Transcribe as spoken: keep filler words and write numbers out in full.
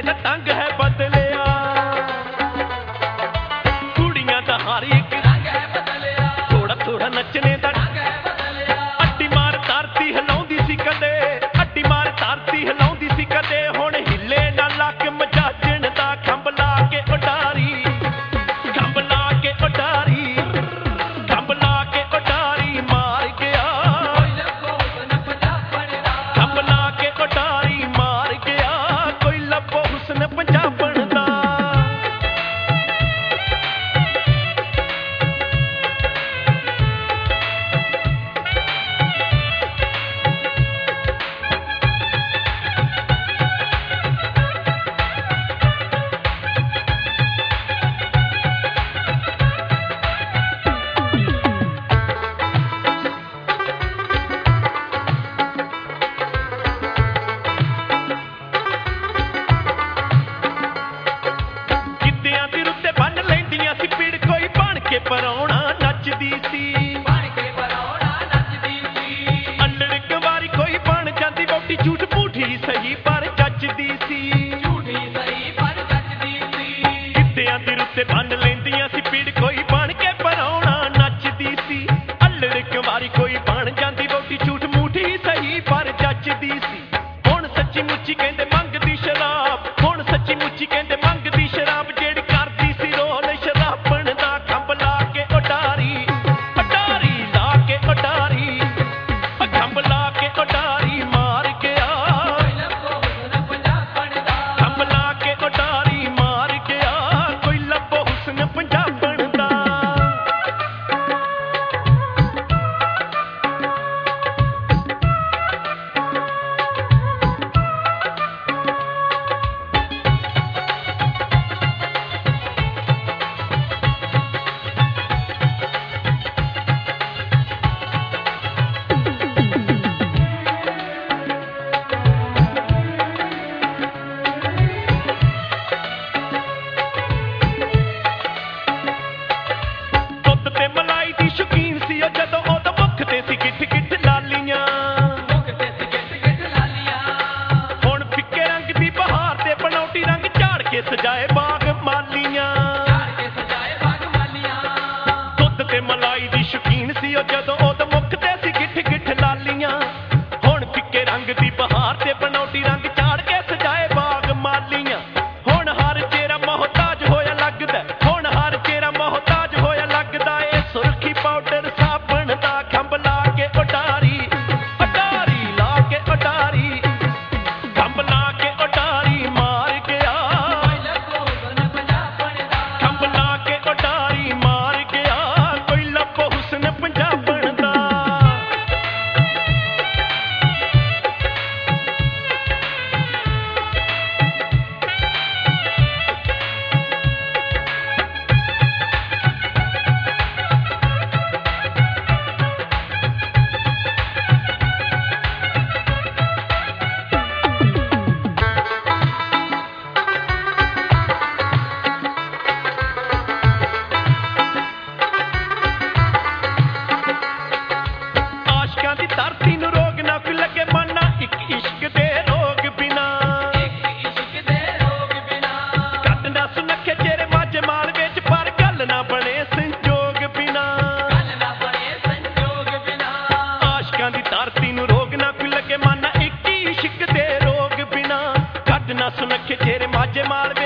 ਦਾ ਟੰਗ ਹੈ ਬਦਲਿਆ, ਕੁੜੀਆਂ ਦਾ ਹਰ ਇੱਕ ਰੰਗ ਹੈ ਬਦਲਿਆ, ਥੋੜਾ ਥੋੜਾ ਨੱਚਣੇ ਦਾ ਟੰਗ ਹੈ ਬਦਲਿਆ। ਅੱਡੀ ਮਾਰ ਧਰਤੀ ਹਿਲਾਉਂਦੀ ਸੀ ਕਦੇ, ਅੱਡੀ ਮਾਰ ਧਰਤੀ ਹਿਲਾਉਂਦੀ ਸੀ ਕਦੇ, ਹੁਣ ਹਿੱਲੇ ਨਾ ਲੱਕ ਮਜਾਜਣ ਦਾ ਖੰਭ ਲਾ ਕੇ ਉਡਾਰੀ, ਖੰਭ ਲਾ ਕੇ ਉਡਾਰੀ, ਖੰਭ ਲਾ ਕੇ ਉਡਾਰੀ ਮਾਰ ਗਿਆ, ਖੰਭ ਲਾ ਕੇ ਉਡਾਰੀ ਮਾਰ ਗਿਆ, ਕੋਈ ਲੱਭੋ ਹੁਸਨ ਪੰਜਾਬਣ ਦਾ। ਪਰਾਉਣਾ ਨੱਚਦੀ ਸੀ, ਬਣ ਕੇ ਪਰਾਉਣਾ ਨੱਚਦੀ ਸੀ, ਅੱਲੜ ਕਵਾਰੀ ਕੋਈ ਬਣ ਜਾਂਦੀ ਵਹੁਟੀ, ਝੂਠ ਮੂਠੀ ਸਹੀ ਪਰ ਜੱਚਦੀ ਸੀ, ਝੂਠੀ ਸਹੀ ਪਰ ਜੱਚਦੀ ਸੀ। ਗਿੱਧਿਆਂ ਦੇ ਰੁੱਤੇ ਬੰਨ ਲੈਂਦੀਆਂ ਸੀ ਪੀੜ, ਕੋਈ ਬਣ ਕੇ ਪਰਾਉਣਾ ਨੱਚਦੀ ਸੀ, ਅੱਲੜ ਕਵਾਰੀ ਕੋਈ ਬਣ ਜਾਂਦੀ ਵਹੁਟੀ, ਝੂਠ ਮੂਠੀ ਸਹੀ ਪਰ ਜੱਚਦੀ ਸੀ। ਹੁਣ ਸੱਚੀ ਮੁੱਚੀ ਕਹਿੰਦੇ ਮੰਗਦੀ ਸ਼ਰਾਬ, ਹੁਣ ਸੱਚੀ ਮੁੱਚੀ ਕਹਿੰਦੇ ਮੰਗਦੀ ਸ਼ਰਾਬ, ਜਿਹੜੀ ਕਰਦੀ ਸੀ ਰੋਲ ਸ਼ਰਾਬਣ ਦਾ ਖੰਭ ਲਾ ਕੇ ਉਡਾਰੀ, ਉਡਾਰੀ ਲਾ ਕੇ ਉਡਾਰੀ, ਖੰਭ ਲਾ ਕੇ ਉਡਾਰੀ ਮਾਰ ਗਿਆ, ਖੰਭ ਲਾ ਕੇ ਉਡਾਰੀ ਮਾਰ ਗਿਆ, ਕੋਈ ਲੱਭੋ ਹੁਸਨ ਪੰਜਾਬਣ ਦਾ। ਦੁੱਧ ਤੇ ਮਲਾਈ ਦੀ ਸ਼ੌਕੀਨ ਸੀ ਉਹ, ਜਦੋਂ ਉਹਦੇ ਮੁੱਖ ਤੇ ਸੀ ਗਿੱਠ ਗਿੱਠ ਲਾਲੀਆਂ, ਮੁੱਖ ਤੇ ਸੀ ਗਿੱਠ ਗਿੱਠ ਲਾਲੀਆਂ। ਹੁਣ ਫਿੱਕੇ ਰੰਗ ਦੀ ਬਹਾਰ ਤੇ ਬਣਾਉਟੀ ਰੰਗ ਝਾੜ ਕੇ ਸਜਾਏ ਬਾਗ ਮਾਲੀਆਂ, ਝਾੜ ਕੇ ਸਜਾਏ ਬਾਗ ਮਾਲੀਆਂ। ਦੁੱਧ ਤੇ ਮਲਾਈ ਦੀ ਸ਼ੌਕੀਨ ਸੀ ਉਹ, ਜਦੋਂ ਉਹਦੇ ਮੁੱਖ ਤੇ ਸੀ ਗਿੱਠ ਗਿੱਠ ਲਾਲੀਆਂ। ਹੁਣ ਫਿੱਕੇ ਰੰਗ ਦੀ ਬਹਾਰ ਤੇ ਬਣਾਉਟੀ ਰੰਗ ਝਾੜ ਕੇ ਸਜਾਏ ਬਾਗ ਮਾਲੀਆਂ। ਹੁਣ ਹਰ ਚਿਹਰਾ ਮੁਹਤਾਜ ਹੋਇਆ ਲੱਗਦਾ, ਹੁਣ ਹਰ ਚਿਹਰਾ ਮੁਹਤਾਜ ਹੋਇਆ ਲੱਗਦਾ, ਇਹ ਸੁਰਖੀ ਪਾਊਡਰ ਸਾਬਣ ਦਾ ਖੰਭ ਲਾ ਕੇ ਉਡਾਰੀ, ਉਡਾਰੀ ਲਾ ਕੇ ਉਡਾਰੀ, ਖੰਭ ਲਾ ਕੇ ਉਡਾਰੀ ਮਾਰ ਗਿਆ, ਖੰਭ ਲਾ ਕੇ ਉਡਾਰੀ ਮਾਰ ਗਿਆ, ਕੋਈ ਲੱਭੋ ਹੁਸਨ ਪੰਜਾਬਣ ਦਾ। ਆਸ਼ਕਾਂ ਦੀ ਧਰਤੀ ਨੂੰ ਰੋਗ ਨਾ ਕੋਈ ਲੱਗੇ ਮਾਨਾ, ਇੱਕ ਇਸ਼ਕ ਦੇ ਰੋਗ ਬਿਨਾ, ਇੱਕ ਇਸ਼ਕ ਦੇ ਰੋਗ ਬਿਨਾ, ਕੱਢ ਨਾ ਸੁਨੱਖੇ ਚਿਹਰੇ ਮਾਝੇ ਮਾਲ ਵਿੱਚ, ਪਰ ਗੱਲ ਨਾ ਬਣੇ ਸੰਜੋਗ ਬਿਨਾ, ਗੱਲ ਨਾ ਬਣੇ ਸੰਜੋਗ ਬਿਨਾ। ਆਸ਼ਕਾਂ ਦੀ ਧਰਤੀ ਨੂੰ ਰੋਗ ਨਾ ਕੋਈ ਲੱਗੇ ਮਾਨਾ, ਇੱਕ ਇਸ਼ਕ ਦੇ ਰੋਗ ਬਿਨਾ, ਕੱਢ ਨਾ ਸੁਨੱਖੇ ਚਿਹਰੇ ਮਾਝੇ ਮਾਲ